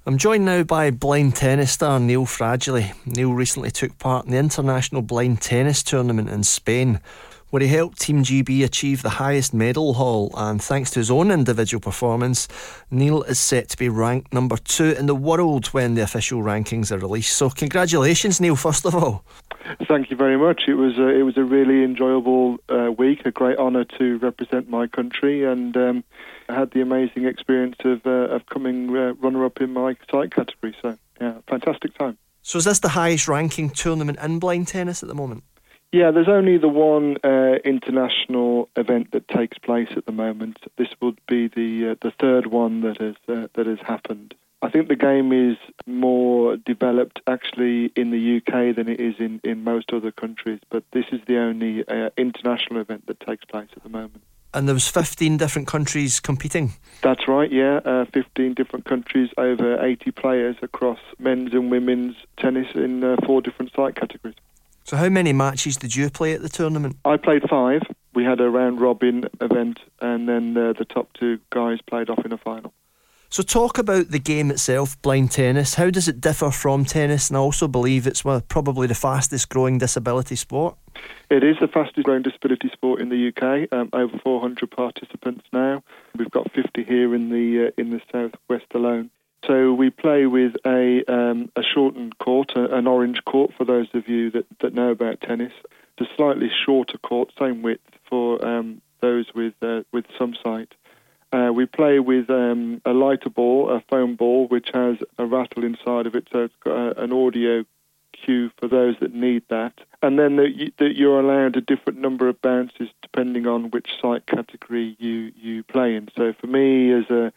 I'm joined now by blind tennis star Neil Fragile. Neil recently took part in the International Blind Tennis Tournament in Spain, where he helped Team GB achieve the highest medal haul, and thanks to his own individual performance, Neil is set to be ranked number 2 in the world when the official rankings are released. So congratulations, Neil, first of all. Thank you very much. It was a really enjoyable week, a great honour to represent my country, and I had the amazing experience of coming runner-up in my sight category. So, yeah, fantastic time. So is this the highest ranking tournament in blind tennis at the moment? Yeah, there's only the one international event that takes place at the moment. This would be the third one that has happened. I think the game is more developed actually in the UK than it is in most other countries, but this is the only international event that takes place at the moment. And there was 15 different countries competing? That's right, yeah. 15 different countries, over 80 players across men's and women's tennis in 4 different sight categories. So how many matches did you play at the tournament? I played 5. We had a round-robin event, and then the top 2 guys played off in a final. So talk about the game itself, blind tennis. How does it differ from tennis? And I also believe it's probably the fastest growing disability sport. It is the fastest growing disability sport in the UK. Over 400 participants now. We've got 50 here in the southwest alone. So we play with a shortened court, an orange court for those of you that know about tennis. It's a slightly shorter court, same width for those with some sight. We play with a lighter ball, a foam ball, which has a rattle inside of it, so it's got an audio cue for those that need that. And then you're allowed a different number of bounces depending on which sight category you play in. So for me, as a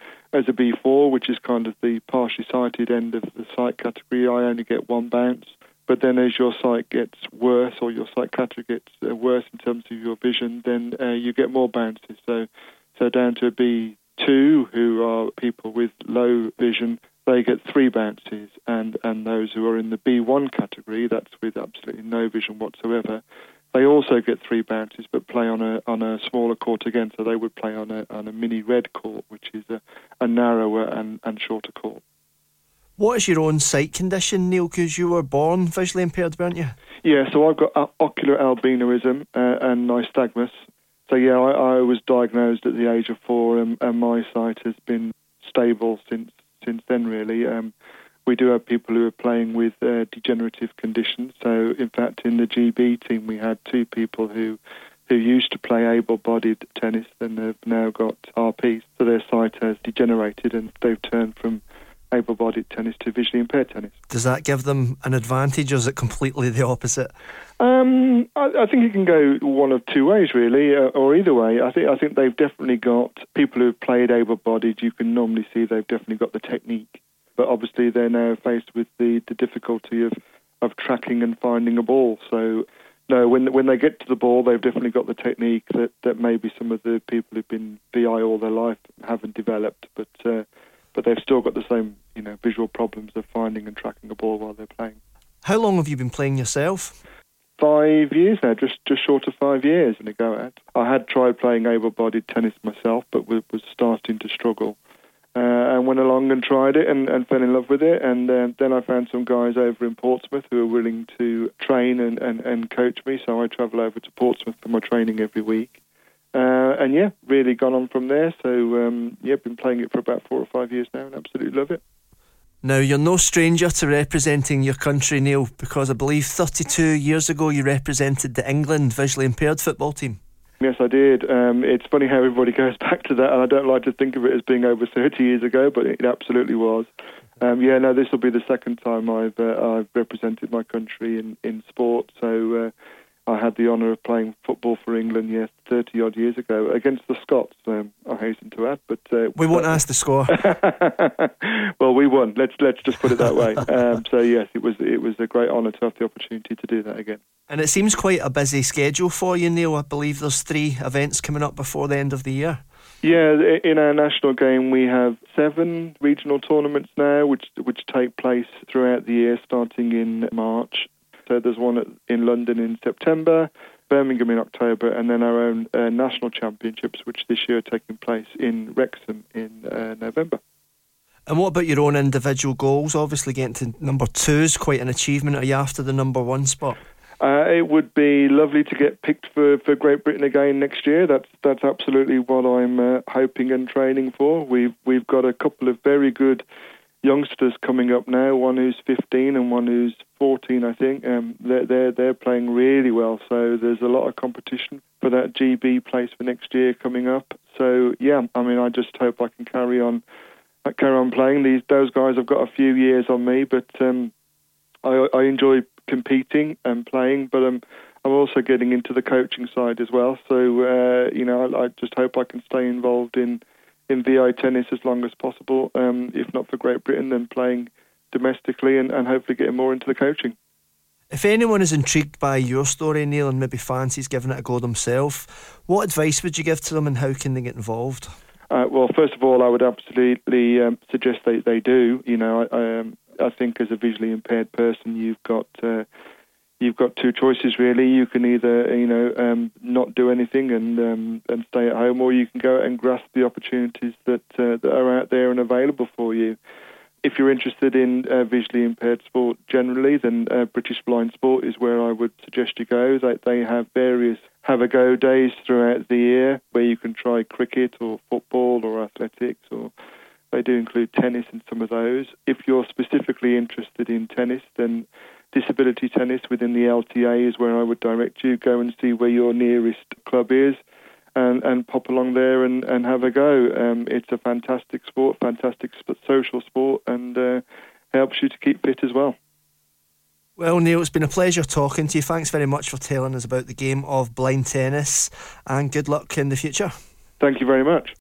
B4, which is kind of the partially sighted end of the sight category, I only get 1 bounce. But then as your sight gets worse, or your sight category gets worse in terms of your vision, then you get more bounces. So down to a B2, who are people with low vision, they get 3 bounces, and those who are in the B1 category, that's with absolutely no vision whatsoever, they also get 3 bounces, but play on a smaller court again. So they would play on a mini red court, which is a narrower and shorter court. What is your own sight condition, Neil? Because you were born visually impaired, weren't you? Yeah, so I've got ocular albinism and nystagmus. So yeah, I was diagnosed at the age of 4, and my sight has been stable since then, really. We do have people who are playing with degenerative conditions. So in fact, in the GB team, we had 2 people who used to play able-bodied tennis and have now got RP. So their sight has degenerated, and they've turned from able-bodied tennis to visually impaired tennis. Does that give them an advantage, or is it completely the opposite? I think it can go one of 2 ways, really, or either way. I think they've definitely got people who've played able-bodied. You can normally see they've definitely got the technique, but obviously they're now faced with the difficulty of tracking and finding a ball. So no, when they get to the ball, they've definitely got the technique that maybe some of the people who've been VI all their life haven't developed, but they've still got the same visual problems of finding and tracking a ball while they're playing. How long have you been playing yourself? 5 years now, just short of 5 years in a go at. I had tried playing able-bodied tennis myself, but was starting to struggle. And went along and tried it and fell in love with it. And then I found some guys over in Portsmouth who were willing to train and coach me. So I travel over to Portsmouth for my training every week. And yeah, really gone on from there. So been playing it for about 4 or 5 years now and absolutely love it. Now, you're no stranger to representing your country, Neil, because I believe 32 years ago you represented the England visually impaired football team. Yes, I did. It's funny how everybody goes back to that, and I don't like to think of it as being over 30 years ago, but it absolutely was. This will be the second time I've represented my country in sport. So I had the honour of playing football for England, 30-odd years ago, against the Scots, I hasten to add. But we won't ask the score. Well, we won. Let's just put it that way. So yes, it was a great honour to have the opportunity to do that again. And it seems quite a busy schedule for you, Neil. I believe there's 3 events coming up before the end of the year. Yeah, in our national game we have 7 regional tournaments now, which take place throughout the year, starting in March. So there's one in London in September, Birmingham in October, and then our own national championships, which this year are taking place in Wrexham in November. And what about your own individual goals? Obviously getting to number 2 is quite an achievement. Are you after the number 1 spot? It would be lovely to get picked for Great Britain again next year. That's absolutely what I'm hoping and training for. We've got a couple of very good youngsters coming up now. One who's 15 and one who's 14, I think. They're playing really well. So there's a lot of competition for that GB place for next year coming up. So yeah, I mean, I just hope I can carry on playing. Those guys have got a few years on me, but I enjoy competing and playing, but I'm also getting into the coaching side as well. So I just hope I can stay involved in VI tennis as long as possible. If not for Great Britain, then playing domestically and hopefully getting more into the coaching. If anyone is intrigued by your story, Neil, and maybe fancies giving it a go themselves, what advice would you give to them and how can they get involved? Well, first of all, I would absolutely suggest they do. I think as a visually impaired person, you've got 2 choices really. You can either not do anything and stay at home, or you can go and grasp the opportunities that are out there and available for you. If you're interested in visually impaired sport generally, then British Blind Sport is where I would suggest you go. They have various have-a-go days throughout the year where you can try cricket or football or athletics, or they do include tennis in some of those. If you're specifically interested in tennis, then disability tennis within the LTA is where I would direct you. Go and see where your nearest club is and pop along there and have a go. It's a fantastic sport, fantastic social sport, and helps you to keep fit as well. Well, Neil, it's been a pleasure talking to you. Thanks very much for telling us about the game of blind tennis, and good luck in the future. Thank you very much.